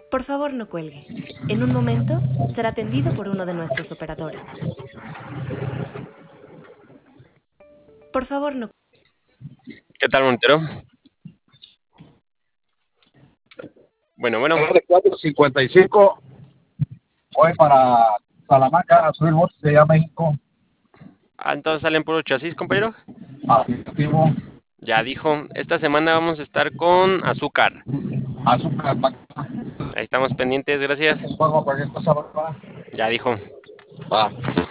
Por favor, no cuelgue. En un momento será atendido por uno de nuestros operadores. Por favor, no. ¿Qué tal, Montero? Bueno, bueno. De 4:55, voy para Salamanca a subir botes de allá a México. Entonces salen puro chasis, compañero. Afirmativo. Ya dijo, esta semana vamos a estar con azúcar. Azúcar. Ahí estamos pendientes, gracias. Para que esto se va. Ya dijo. Va.